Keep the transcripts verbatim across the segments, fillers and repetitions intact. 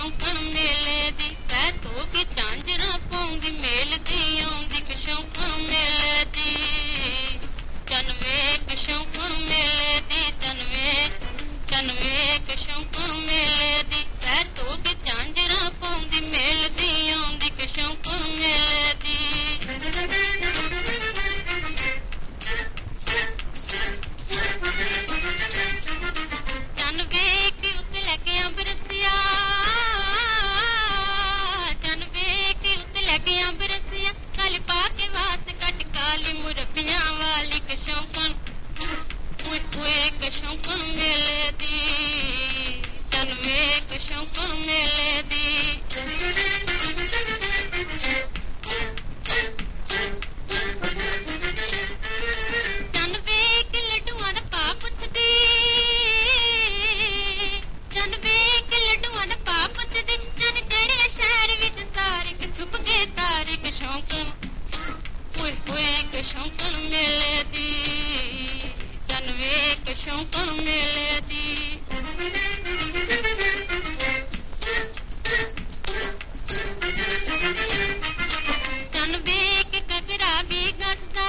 शौकन मेले दी पै धो के झांजरा पाउंदी मेल दी आउंदी कि शौकन मेले दी चन वेख शौकन मेले दी चन वेख चन वेख शौकन मेले दी पै धो के झांजरा पाउंदी मेल दी आउंदी कि शौकन मेले दी चन वेख उत्ते लगे अंबरसिया चन वेख उत्ते लगे अंबरसिया काली पाके वास कट काली मुरबियां वाली के शौकन उए उए के शौकन मेले दी चन वेख शौकन मेले दी चन वेख लड्डुआं दा पा पुछदी चन वेख लड्डुआं दा पा पुछदी चन चढ़े शहर विच तारिक छुप गए तारिक शौकन उए उए के शौकन मेले दी चन वेख शौकन मेले दी चन वेख कगरा भी गसदा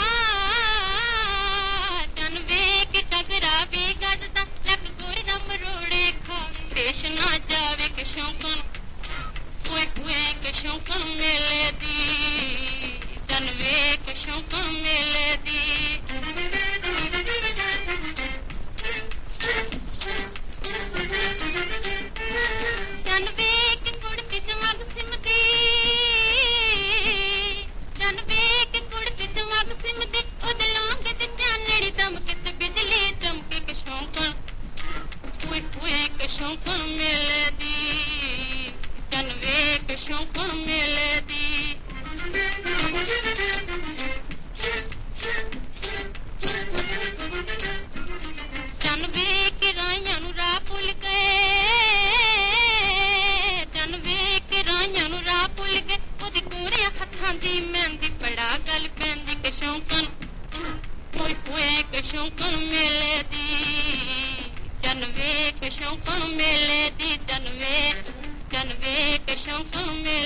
चन वेख कगरा भी गसदा लक गोर ना मरोड़े खा पेश ना जावे के शौकन उए उए के शौकन मेले दी चन वेख शौकन मेले दी चन वेख कुड़ती चमक सिमदी चन वेख कुड़ती चमक सिमदी ओद लौंग ते चानड़ी दमके ते बिजली चमके के शौकन उए उए के शौकन मेले दी चन वेख शौकन मेले दी चन वेख राइयां नू राह भुल गए चन वेख राइयां नू राह भुल गए ओदी कोरे हत्थां दी मेहंदी बड़ा गल पैंदी के शौकन ओए ओए के शौकन मेले दी चन वेख शौकन मेले दी चन वेख चन वेख शौकन मेले